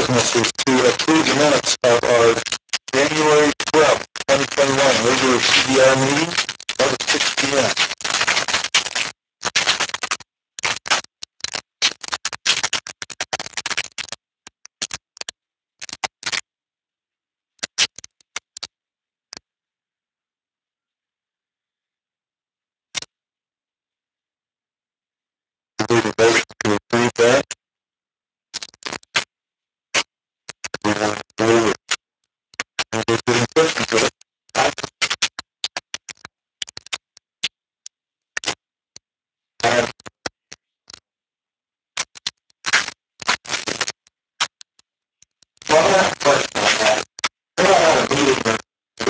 business is to approve the minutes of our January 12th, 2021 regular CDR meeting at 6 p.m. We need a motion to approve that. We want to go over any questions of it. Well, I have a question on that. I don't want to meeting that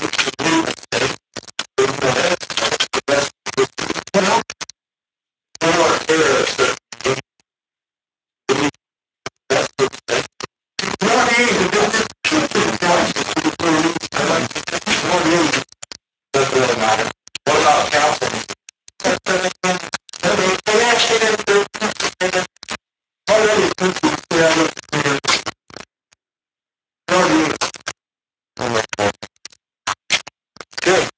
what about council? Good.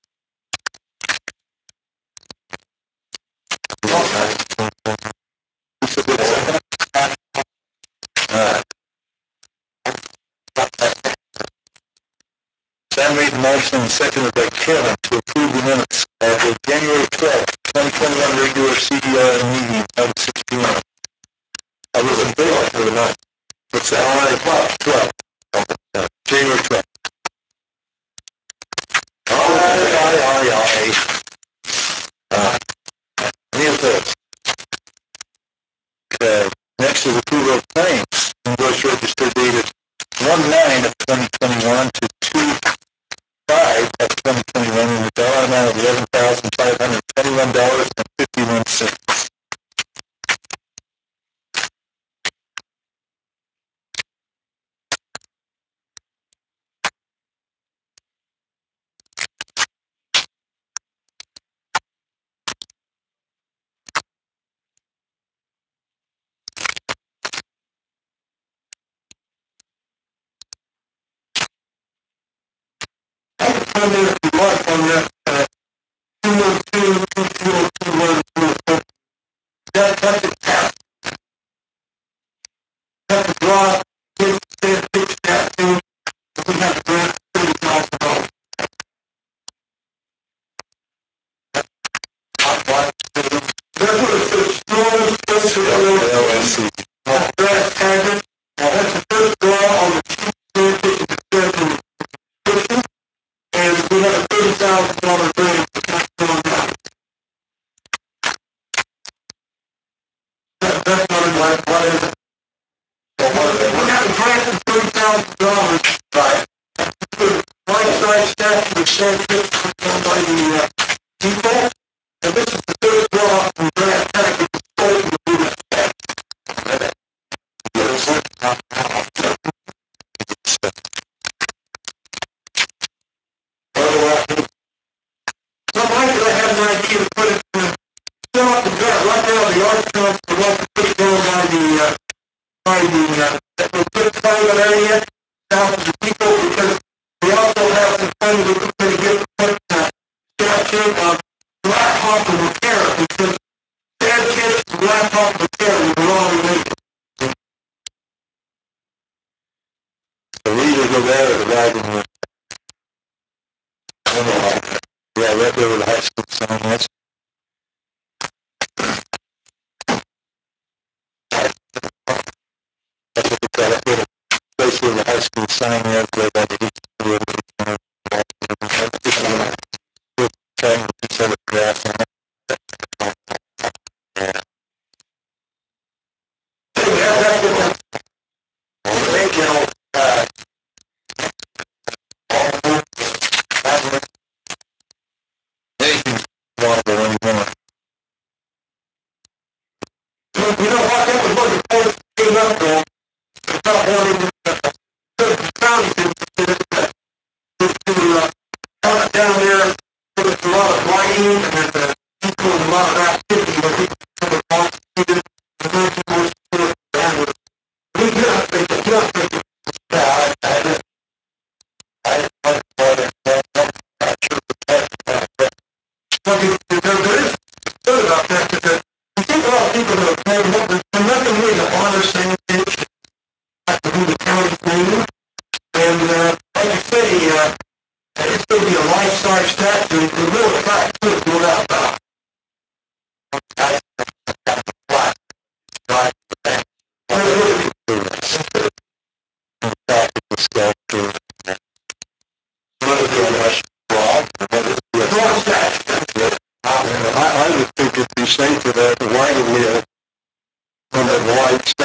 Sam made the motion and seconded by Kevin to approve the minutes of the January 12th, 2021 regular CDR meeting at 6 p.m. I was in favor for the night. What's that? 12. January 12th. Aye. Any opposed? Okay. Next is approval of claims. Invoice register dated 1/9 of 2021 to 2/5 of 2021 in the dollar amount of $11,521.51.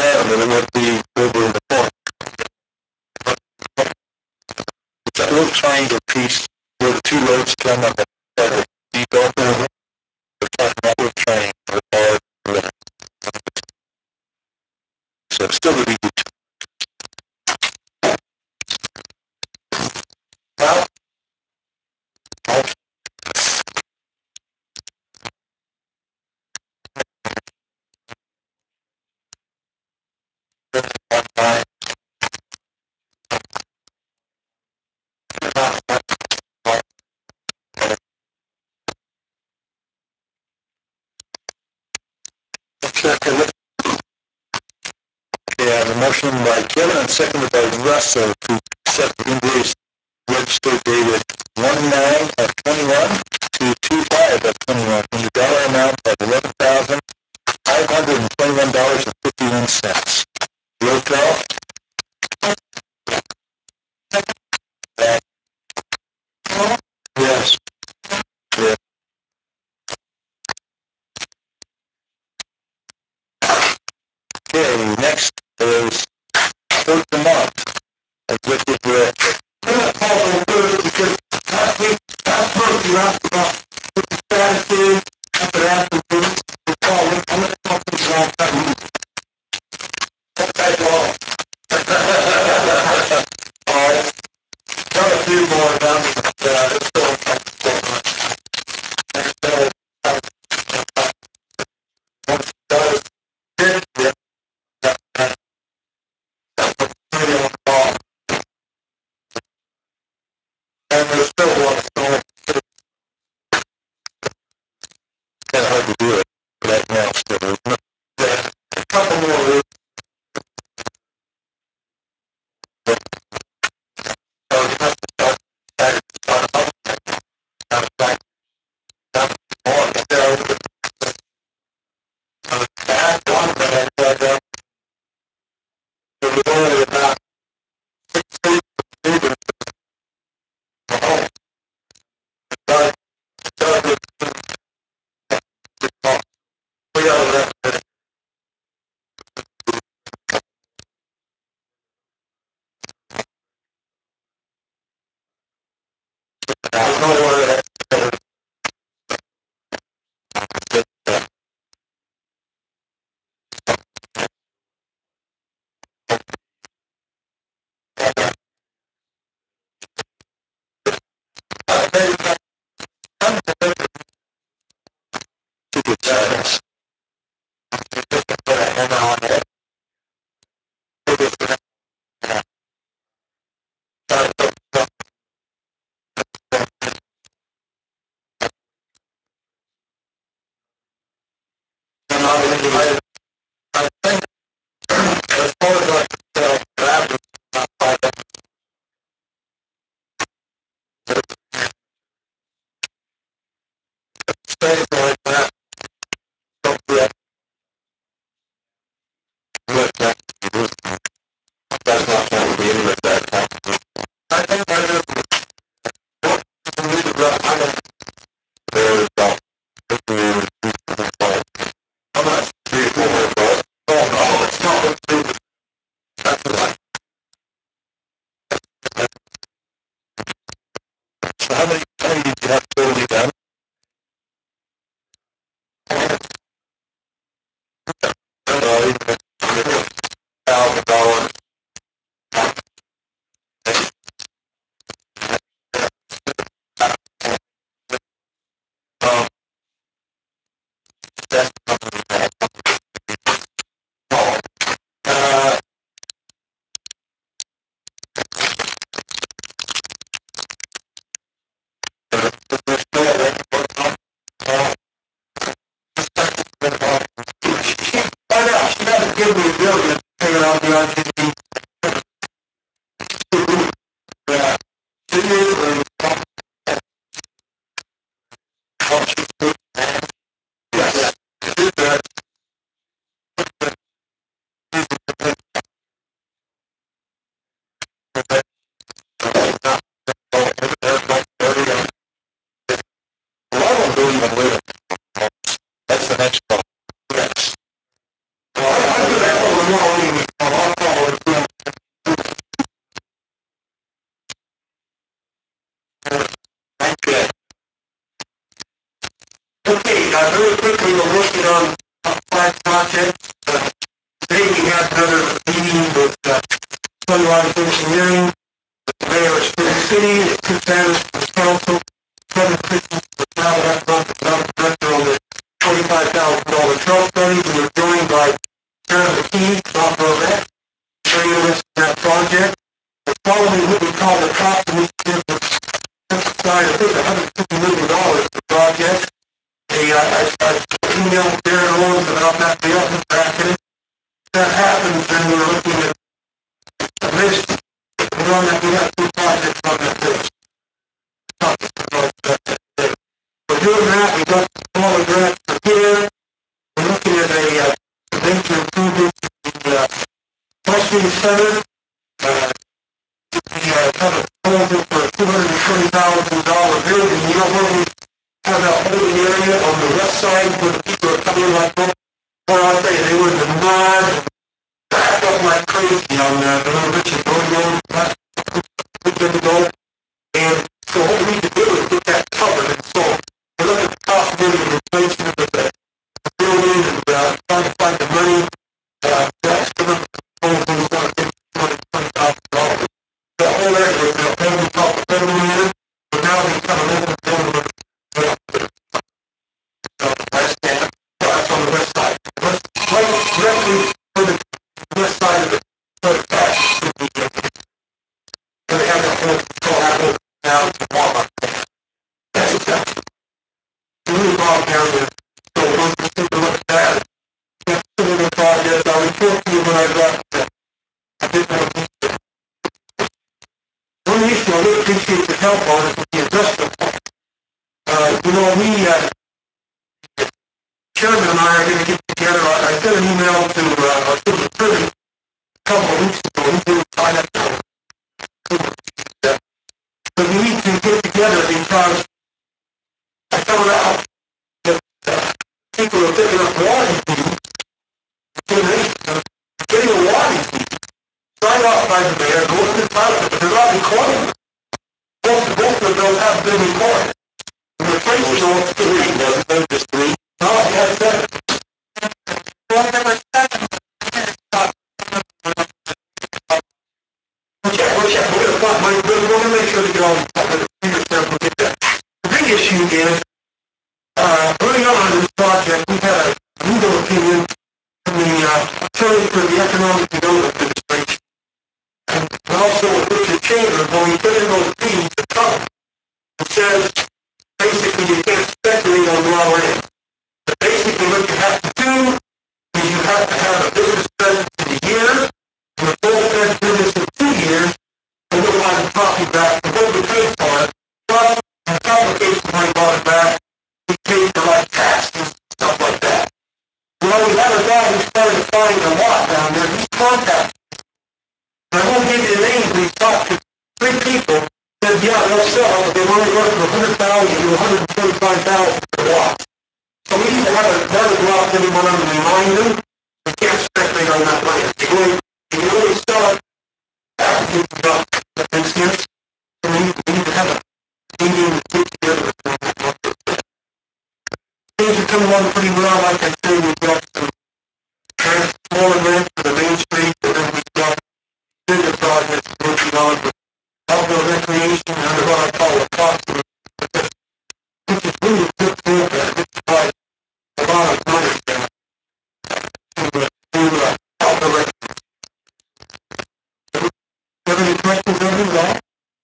have, but it would be over the point. It's that little triangle piece where the two roads come up and deep over that little triangle. So it's still going to be well, yeah, the motion by Kevin and seconded by Russell to set the invoice register dated 1/9 of 21 to 2/5 of 21 in the dollar amount of $11,521.51. Roll call. Yes. Yeah. Okay, next is Kurt Vermont, Executive Director. I'm going to call on Kurt because last month you asked about what the status is after asking for the call. I'm going to talk to you long time. That's all. All right. Got a few more numbers. It's still and there's still one still kind of hard to do it right now still, isn't it? Yeah. A couple more weeks. So you have to start back on. So back one minute, but there was only about 6 weeks to do it. But started we got to I don't know where that to the chance. And on it. I think as far as I can tell, average about 5 stays like that. Don't get with that. That's not going to be in with that. I think that is what we need to run. I don't there's how much 3 or 4 more. Oh no, it's not what to do. That's right. So how many did you have totally done? Even $1,000. Um, that's uh, there's still a find out. She got to give me a bill and hang it on the RTD. Yeah. She knew and yes. She said, a lot of them don't even live. That's the next problem. Yes. Sunrise Engineering, the mayor of Spring City, the two senators for the council, Kevin Christensen, the travel director on the $25,000 trail study. We were joined by Sarah McKee, Bob Rovet, journalist in that project. The following what we call the cost initiative, side of $150 million for the project. I emailed Darren Owens about that the office back in it. If that happens, then we're looking at a list. We're on that, we got 2 projects on that list. We're doing that. We got all the grants for here. We're looking at a major improvement to the Western Center. We have a proposal for a $220,000 building. You know where we have that holding area on the west side where the people are coming like that? Well, I'll tell you, they were the mud, back up like crazy on the little Richard Road, last weekend ago. And so what we need to do is get that covered. And so we're looking at the possibility of replacing it with a building and trying to find the money. That's some of the proposals going to take $220,000. The whole area was a building called the Federal Unit, but now we become a little building west end. That's on the west side. Right directly for the west side of it. So it's back to the so they have that whole control down to Walmart. That's exactly. Really bogged down there. So we'll just take a look at that. That's some of the projects. I'll report to you when I got a bit more detail. One issue I really appreciate the help on is with the industrial park. Chairman and I are going to get together. I sent an email to our city attorney a couple of weeks ago. He didn't sign up for it. But we need to get together because I found out that people are picking up water fees, getting a water fee, signed off by the mayor, goes to the township, but they're not recording it. Both of those have been recorded. And the place is all 3, wasn't there? Just 3? No, I had 7. Well, there were 7. We're going to make sure to get all the stuff and get that. The big issue is, early on in this project, we had a legal opinion from the attorney for the Economic Development Administration. And also with Richard Chambers, when we put in those fees to cover, it says, basically, you can't speculate on raw land. But basically, what you have to do is you have to have a business presence in a year, and a full-fledged business in 2 years, and we'll buy the property back, and what we paid for it, plus, in complications when we bought it back, we paid for like taxes and stuff like that. Well, we had a guy who started buying a lot down there, he's contacted. And I won't give you the names, but he talked to 3 people, said, yeah, they'll sell it, but they want to work for $100,000 to $125,000 per lot. So we need to have another go out to anyone and remind them, we can't speculate on that land. You can only sell it after you've got the business. So we need to have a meeting to put together. Things are coming along pretty well. Like I say, we've got some smaller grants for the Main Street, and then we've got bigger projects working on with outdoor recreation and what I call a cost, which is really good program. It's like a lot of money to outdoor recreation. Have any questions on that?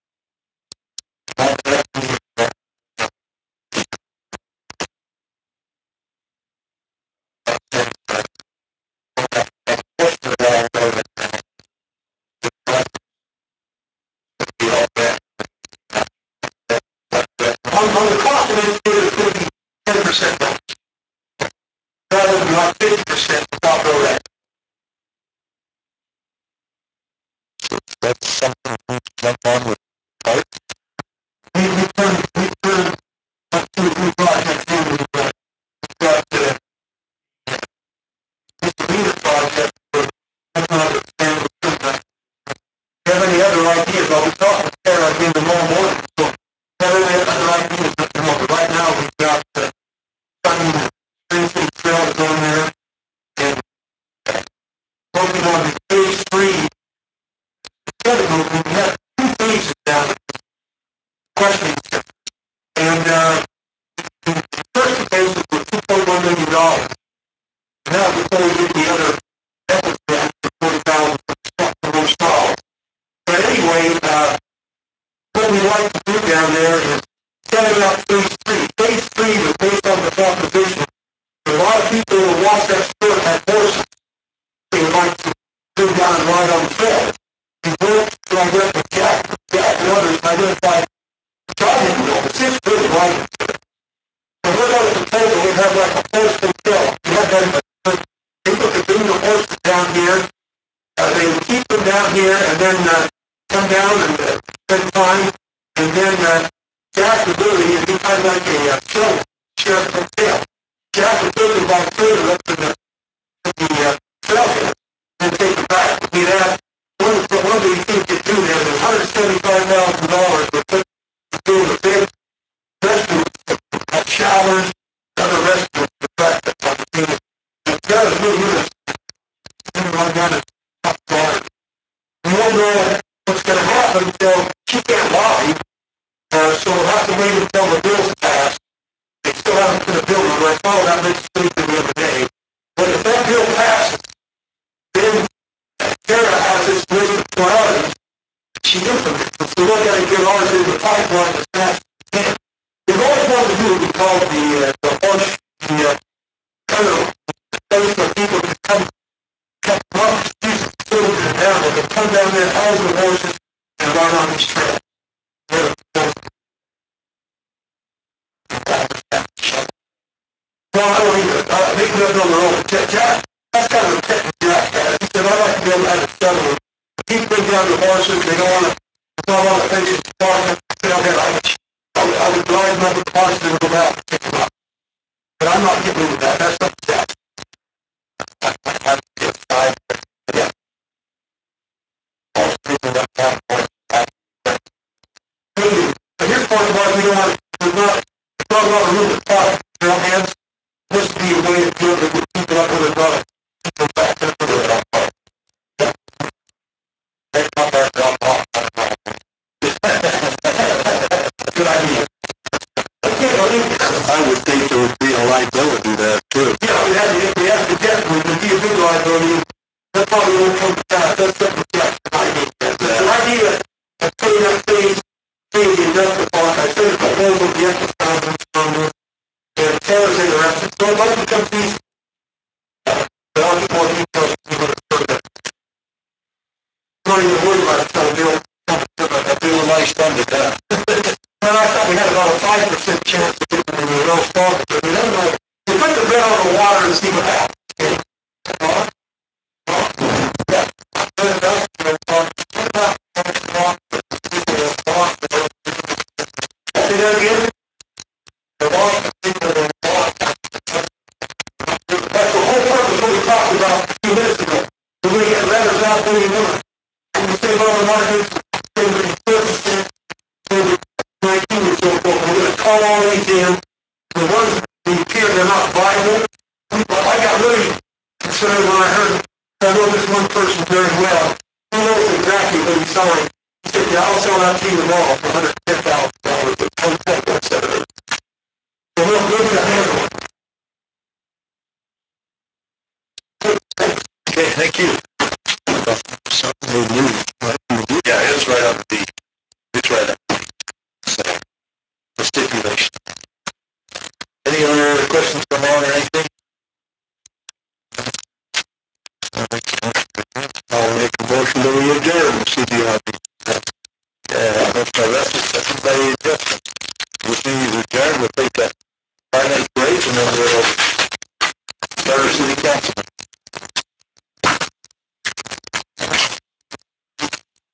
On the cost of it, it's going to be 10% down. Rather than like 50% without no rent. That's something we jump on with, right? We turned like 2 or 3 projects in. We've got the Misdemeanor project for economic expanded food. If you have any other ideas, I'll be talking to Sarah again tomorrow morning. So if you have any other ideas, let me know. But right now, we've got funding the Spring City Trails on there and working on the phase 3 stood down and right on the trail. He worked till I went with Jack and others, and identified John didn't know, but 6 really right. So we're going to the table, we have like a horse hotel. We have that, people could bring the horses down here. They would keep them down here and then come down and spend time. And then Jack would really, and he had like a sheriff hotel. Jack would really buy trailer up to the trailhead and take it back. We'd have one of the things you do there, there's $175,000 to put to build a big restroom, showers, other restrooms, the fact that the got a new unit run down and top guard. We don't know what's going to happen until she can't lobby, so we'll have to wait until the bill's passed. They still haven't put a bill on. I followed that legislation the other day. But if that bill passes, then Sarah has this list of priorities. She implements them. So we're going to get ours in the pipeline as fast as we can. We've always wanted to do what we call the horse, kind of place where people can come up, use the facilities and down. They can come down there, house the horses, and ride on these trails. No, I don't either. They can do it on their own. Jack, that's kind of a technical Jack. He said, I like to be able to have it settled. People bring down the horses, they don't want to, it's not on the faces of the department. I would drive them up with the horses and go back and pick them up. But I'm not getting into that. That's not Jack. I have to get five. Yeah. All the people that have horses. But here's part of why we don't want to, there's not a lot of room to park trail hands. This would be a way of doing it with people up with a lot of people back in the middle of that. Yeah. That's not our job. Good idea. I would think there would be a liability to that too. Yeah, we have to definitely would be a big liability. That probably won't come to pass. That's something that's an idea. The idea of putting up things in the industrial park, I said a proposal the Echo Conference on this, and Taylor's interested. So I'd like to come see, but I'll get more details to you further. I'm not even worried about it, so I'll do a nice fun to that. Well, I thought we had about a 5% chance to get them in the real storm. But we don't know. You put the bread on the water and see what happens. Okay? Say that again? That's the whole purpose of what we talked about a few minutes ago. We're going to get letters out to anyone. We're going to save all the markets, we're going to be 30%, over 19 or so forth. We're going to call all these in. The ones that appear they're not viable. I got really concerned when I heard, I know this one person very well. He knows exactly what he signed. He said, yeah, I'll sell that to you tomorrow for $110,000 at 10.78. So we'll get a handle on it. Okay, thank you. Yeah, it's right on the beat. It's right on the beat. So, the stipulation. Any other questions from on or anything? I'll make a motion that we adjourn the CBRB. Yeah, that's my rest. Second by Justin. This meeting is adjourned. We'll take a 5-minute break and then we'll start our city council.